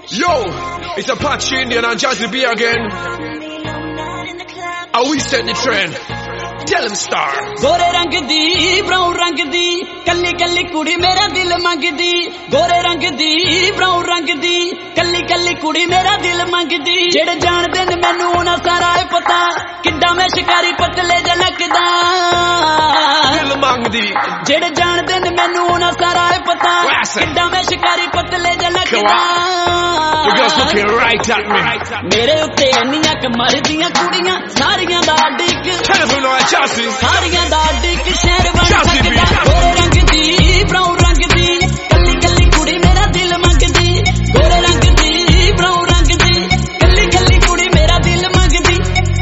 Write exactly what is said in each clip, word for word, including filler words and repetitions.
Yo, it's Apache Indian and Jazzy B again. And we set the trend. Tell him star. गोरे रंग दी brown रंग दी कल्ली कल्ली कुड़ी मेरा दिल मंगदी गोरे रंग दी ब्राउन रंग दी कल्ली कल्ली कुड़ी मेरा दिल मंगदी जेड़े जानदे ने मैनू उन्हां सारा है पता किड्डा मैं शिकारी पतले झलकदा दिल मंगदी जेड़े जानदे ने मैनू उन्हां सारा है पता किड्डा मैं शिकारी पतले झलकदा You girls looking right at me. मेरे उत्ते इन्नियां कमर दियां कुड़ियां सारियां दा डिक Tell them no Jazzy. सारियां दा डिक शहर बन सकदा गोरे रंग दी ब्राउन रंग दी कल्ली कल्ली कुड़ी मेरा दिल मंगदी गोरे रंग दी ब्राउन रंग दी कल्ली कल्ली कुड़ी मेरा दिल मंगदी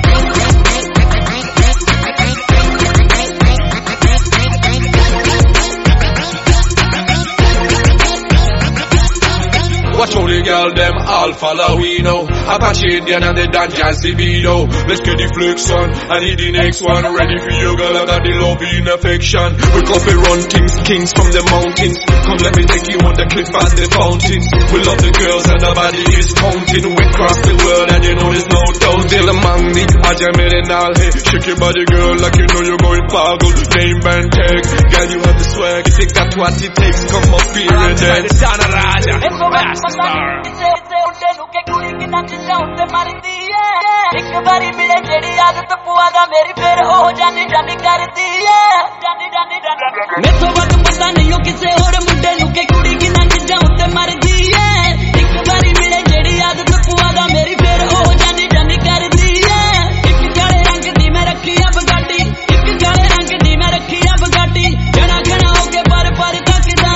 Watch all the girl, them all follow we know. Apache Indian and they dance Jazzy B though. Let's get the flex on, I need the next one. Ready for you girl, I got the love in affection. We coffee run things, kings from the mountains. Come let me take you on the cliff and the fountains. We love the girls and nobody is counting. We cross the world and you know there's no doubt. Till the money, Aja mere naal hai. Shake your body girl like you know you're going pagal. Name and tag, girl you have the swag. You think that's what it takes, come up here and dance. Dana Raja, star. एक बारी मिले जेड़ी आदत पुआदा मेरी फिर हो जानी जानी करदी है मेथों वक्त पता नहीं हो किसे और मुंडे नु के कुड़ी की नंग जाऊं ते मरदी है एक बारी मिले जेड़ी आदत पुआदा मेरी फिर हो जानी जानी करदी है एक काले रंग दी मैं रखी अब गाड़ी एक काले रंग दी मैं रखी अब गाड़ी घना घना हो के पर पर तकदा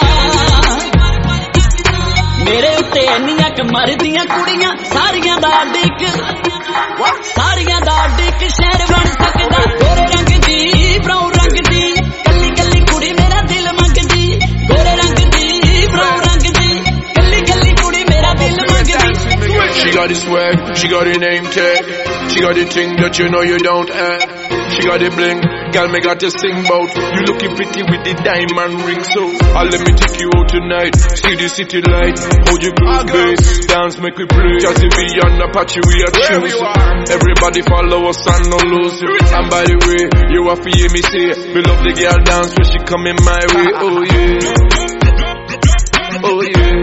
मेरे उत्ते इन्नियां कमर दियां कुड़ियां सारियां दा डिक सारियां दा डिक शहर बन सकदा गोरे रंग दी ब्राउन रंग दी कल्ली कल्ली कुड़ी मेरा दिल मंगदी गोरे रंग दी ब्राउन रंग दी कल्ली कल्ली कुड़ी मेरा दिल मंगदी She got the swag, she got the name tag, she got the thing that you know you don't have. She got the bling, girl me got to sing bout. You looking pretty with the diamond ring, so I'll let me take you out tonight. See the city light, hold your blue bass, dance make we play. Jazzy B and Apache we are choose. Everybody follow us and no lose. And by the way, you have to hear me say, we love the girl dance when she coming my way. Oh yeah, oh yeah.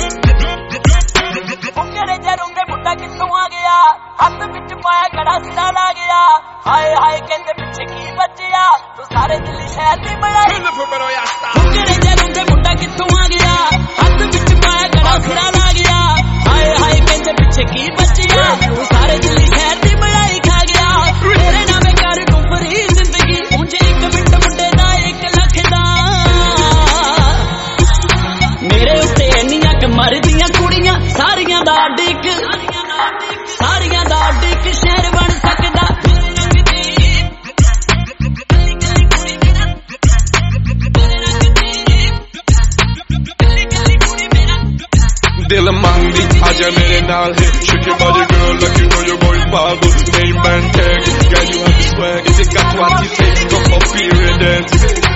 हथ विच पाया कड़ा सिरा ला गया हाय हाय कहते पिछे की बचिया तू सारे दिल्ली शहर दी बनाई मुकरे जरूं दे मुंडा कित्थों आ गया हथ विच पाया कड़ा सिरा ला गया हाय हाय कहते पिछे की बचिया तू सारे दिल्ली शहर दी बनाई खा गया तेरे नामे कर तू भरी जिंदगी मुझे एक मिनट मुंडे दा एक लख दा मेरे उत्ते इन्नियां कमर दियां कुड़ियां सारियां दा डिक सारियां दा डिक शहर बन सकदा दिल मंगदी आजा मेरे नाल है shake your body girl like you know you're going pagal name and tag girl you have the swag you think that's what it takes come up here and dance